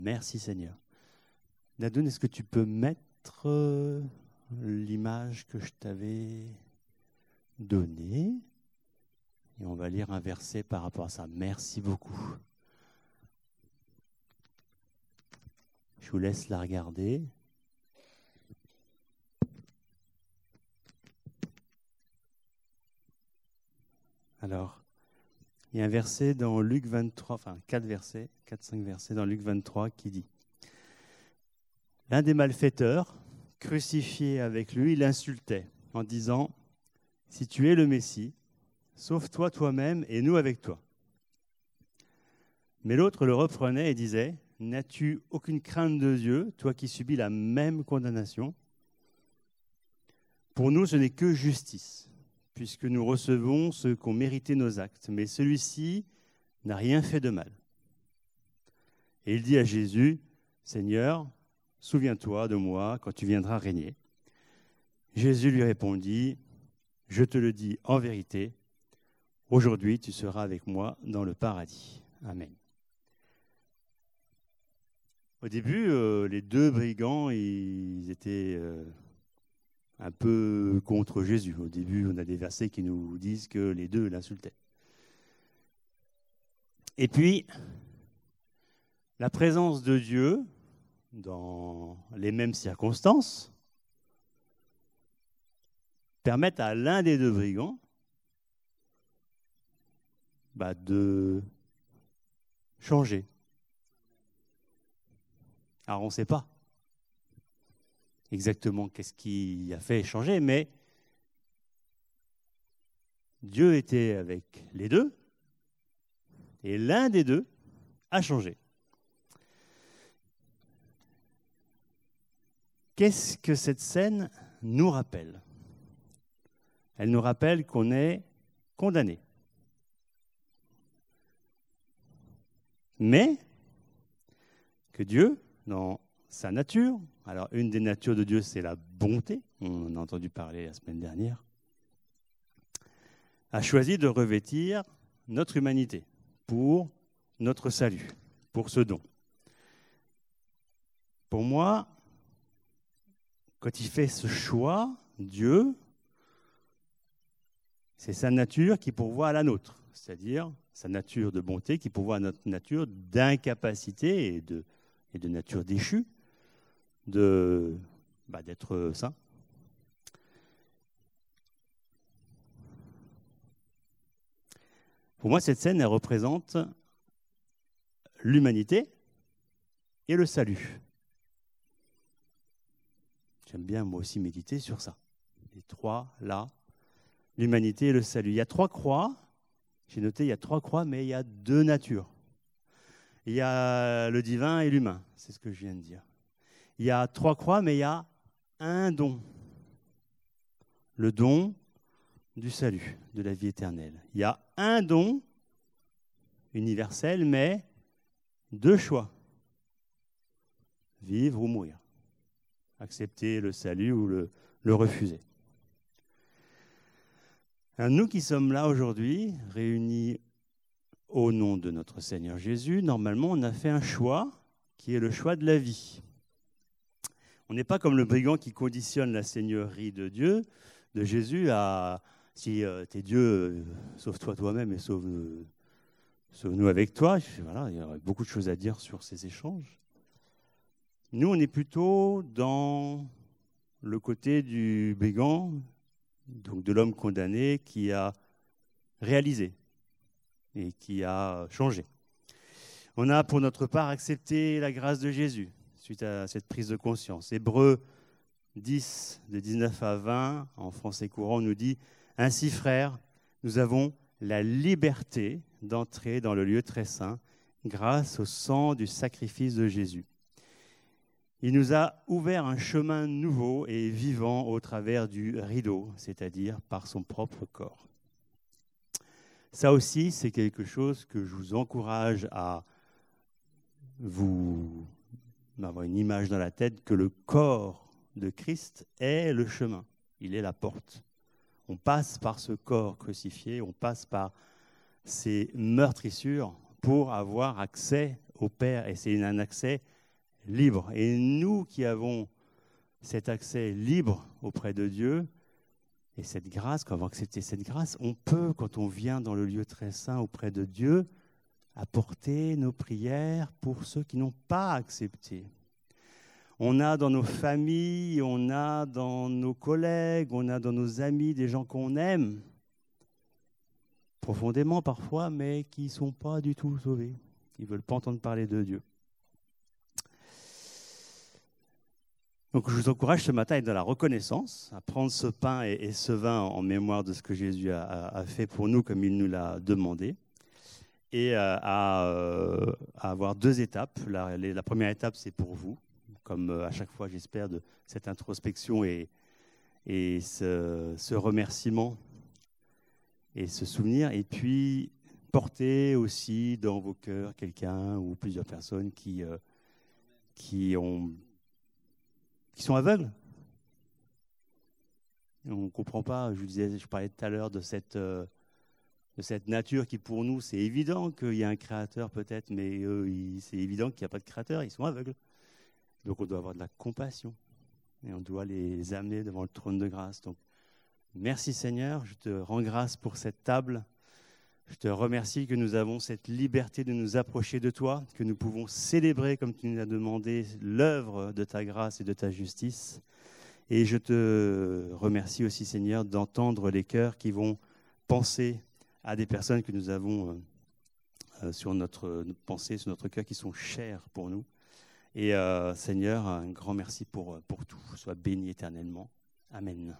Merci Seigneur. Nadoun, est-ce que tu peux mettre l'image que je t'avais donnée? Et on va lire un verset par rapport à ça. Merci beaucoup. Je vous laisse la regarder. Alors, il y a un verset dans Luc 23, enfin 4-5 versets dans Luc 23 qui dit: l'un des malfaiteurs, crucifié avec lui, l'insultait en disant: si tu es le Messie, sauve-toi toi-même et nous avec toi. Mais l'autre le reprenait et disait: n'as-tu aucune crainte de Dieu, toi qui subis la même condamnation? Pour nous, ce n'est que justice, puisque nous recevons ce qu'ont mérité nos actes. Mais celui-ci n'a rien fait de mal. Et il dit à Jésus: Seigneur, souviens-toi de moi quand tu viendras régner. Jésus lui répondit: je te le dis en vérité, aujourd'hui tu seras avec moi dans le paradis. Amen. Au début, les deux brigands, ils étaient un peu contre Jésus. Au début, on a des versets qui nous disent que les deux l'insultaient. Et puis, la présence de Dieu, dans les mêmes circonstances, permettent à l'un des deux brigands de changer. Alors, on ne sait pas exactement qu'est-ce qui a fait changer, mais Dieu était avec les deux, et l'un des deux a changé. Qu'est-ce que cette scène nous rappelle? Elle nous rappelle qu'on est condamné. Mais que Dieu, dans sa nature, alors une des natures de Dieu, c'est la bonté, on en a entendu parler la semaine dernière, a choisi de revêtir notre humanité pour notre salut, pour ce don. Pour moi, quand il fait ce choix, Dieu, c'est sa nature qui pourvoit à la nôtre, c'est-à-dire sa nature de bonté qui pourvoit à notre nature d'incapacité et de nature déchue d'être saint. Pour moi, cette scène, elle représente l'humanité et le salut. J'aime bien, moi aussi, méditer sur ça. Les trois, là, l'humanité et le salut. Il y a trois croix, j'ai noté, il y a trois croix, mais il y a deux natures. Il y a le divin et l'humain, c'est ce que je viens de dire. Il y a trois croix, mais il y a un don. Le don du salut, de la vie éternelle. Il y a un don universel, mais deux choix. Vivre ou mourir. Accepter le salut ou le refuser. Nous qui sommes là aujourd'hui, réunis au nom de notre Seigneur Jésus, normalement on a fait un choix qui est le choix de la vie. On n'est pas comme le brigand qui conditionne la seigneurie de Dieu, de Jésus, à si t'es Dieu, sauve-toi toi-même et sauve-nous avec toi. Voilà, il y aurait beaucoup de choses à dire sur ces échanges. Nous, on est plutôt dans le côté du brigand, donc de l'homme condamné qui a réalisé et qui a changé. On a pour notre part accepté la grâce de Jésus suite à cette prise de conscience. Hébreux 10, de 19 à 20, en français courant, nous dit « Ainsi, frères, nous avons la liberté d'entrer dans le lieu très saint grâce au sang du sacrifice de Jésus. Il nous a ouvert un chemin nouveau et vivant au travers du rideau, c'est-à-dire par son propre corps. » Ça aussi, c'est quelque chose que je vous encourage à vous avoir une image dans la tête, que le corps de Christ est le chemin, il est la porte. On passe par ce corps crucifié, on passe par ces meurtrissures pour avoir accès au Père, et c'est un accès libre. Et nous qui avons cet accès libre auprès de Dieu, et cette grâce, quand on va accepter cette grâce, on peut, quand on vient dans le lieu très saint auprès de Dieu, apporter nos prières pour ceux qui n'ont pas accepté. On a dans nos familles, on a dans nos collègues, on a dans nos amis des gens qu'on aime, profondément parfois, mais qui ne sont pas du tout sauvés, qui ne veulent pas entendre parler de Dieu. Donc je vous encourage ce matin à être dans la reconnaissance, à prendre ce pain et ce vin en mémoire de ce que Jésus a fait pour nous comme il nous l'a demandé, et à avoir 2 étapes. La première étape, c'est pour vous, comme à chaque fois, j'espère, de cette introspection et ce remerciement et ce souvenir. Et puis, porter aussi dans vos cœurs quelqu'un ou plusieurs personnes qui sont aveugles. On ne comprend pas, je parlais tout à l'heure de cette nature qui pour nous, c'est évident qu'il y a un créateur peut-être, mais c'est évident qu'il n'y a pas de créateur, ils sont aveugles. Donc on doit avoir de la compassion et on doit les amener devant le trône de grâce. Donc merci Seigneur, je te rends grâce pour cette table. Je te remercie que nous avons cette liberté de nous approcher de toi, que nous pouvons célébrer, comme tu nous as demandé, l'œuvre de ta grâce et de ta justice. Et je te remercie aussi, Seigneur, d'entendre les cœurs qui vont penser à des personnes que nous avons sur notre pensée, sur notre cœur, qui sont chères pour nous. Et Seigneur, un grand merci pour tout. Sois béni éternellement. Amen.